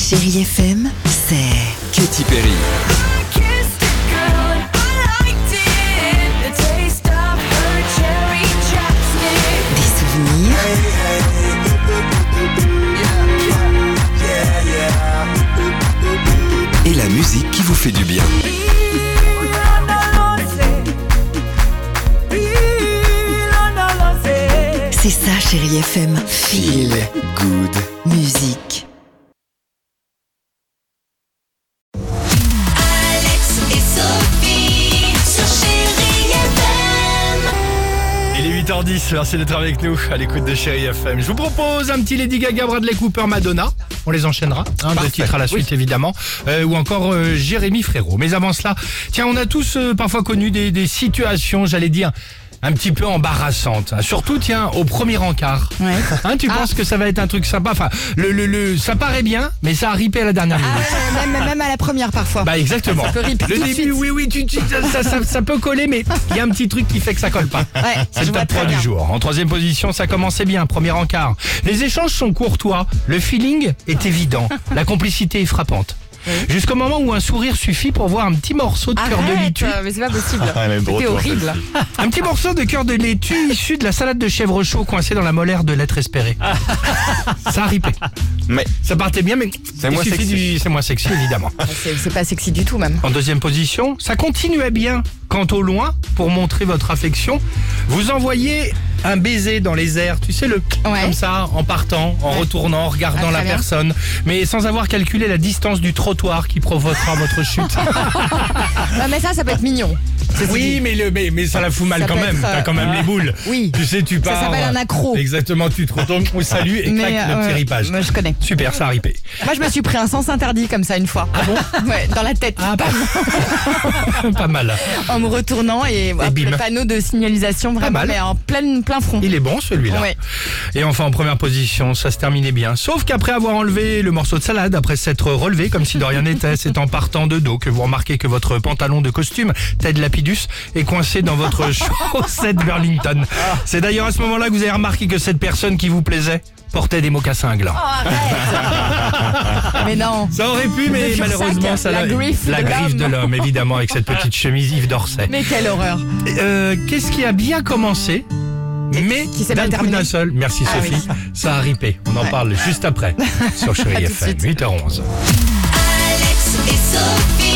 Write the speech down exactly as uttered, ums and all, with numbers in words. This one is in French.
Chérie F M, c'est Katy Perry. des souvenirs, Et la musique qui vous fait du bien. c'est ça Chérie F M. Feel good. Musique. Alex et Sophie sur Chérie F M. Il est huit heures dix, merci d'être avec nous à l'écoute de Chérie F M. Je vous propose un petit Lady Gaga, Bradley Cooper, Madonna. On les enchaînera, hein, deux titres à la suite évidemment, euh, ou encore euh, Jérémy Frérot. Mais avant cela, tiens, on a tous euh, parfois connu des, des situations, j'allais dire, un petit peu embarrassantes. Hein. Surtout, tiens, au premier encart. Ouais. Hein, tu penses que ça va être un truc sympa. Enfin, le, le, le, ça paraît bien, mais ça a ripé à la dernière minute. Ah, même, même à la première parfois. Bah exactement. Ça peut ripper Le tout de début, suite. oui, oui, tu, tu- ça, ça, ça peut coller, mais il y a un petit truc qui fait que ça colle pas. Ouais, C'est je le vois top très trois du bien. jour. En troisième position, ça commençait bien, premier encart. Les échanges sont courtois, le feeling est évident, la complicité est frappante. Jusqu'au moment où un sourire suffit pour voir un petit morceau de cœur de Arrête, laitue. mais c'est pas possible. C'était horrible. Un petit morceau de cœur de laitue issu de la salade de chèvre chaud coincé dans la molaire de l'être espéré. Ça a ripé. Mais Ça partait bien, mais C'est il moins suffit sexy. du- c'est moins sexy évidemment. C'est c'est pas sexy du tout même. En deuxième position, ça continuait bien quand au loin, pour montrer votre affection, vous envoyez un baiser dans les airs, tu sais, le Ouais. comme ça, en partant, en Ouais. retournant, en regardant Ah, la très bien. personne, mais sans avoir calculé la distance du trottoir qui provoquera votre chute. Ah, mais ça, ça peut être mignon. Ceci Oui, dit. mais, le, mais, mais ça la fout mal Ça quand peut même, être, euh, t'as quand même les boules. Oui. Tu sais, tu Ça pars... s'appelle un accro. Exactement, tu te retournes, on salue et clac, Mais, le euh, petit ouais, ripage. moi, je connais. Super, ça a ripé. Moi, je me suis pris un sens interdit comme ça une fois. Ah bon? Ouais, dans la tête. Ah, pas, pas mal. En me retournant et, hop, bim. le panneau de signalisation vraiment, mal. mais en plein, plein front. Il est bon celui-là. Ouais. Et enfin en première position, ça se terminait bien. Sauf qu'après avoir enlevé le morceau de salade, après s'être relevé comme si de rien n'était, c'est en partant de dos que vous remarquez que votre pantalon de costume, Ted Lapidus, est coincé dans votre chaussette Burlington. C'est d'ailleurs à ce moment-là que vous avez remarqué que cette personne qui vous plaisait portait des mocassins glants. Mais non. Ça aurait pu, mais Le Fursac, malheureusement, ça la l'a- griffe la de griffe de l'homme. l'homme, évidemment, avec cette petite chemise Yves d'Orsay. Mais quelle horreur. Euh, Qu'est-ce qui a bien commencé, mais qui s'est d'un mal coup terminé. d'un seul, merci Ah Sophie, oui. ça a ripé. On en parle juste après sur À Chérie tout de F M, suite. huit heures onze. Alex et Sophie.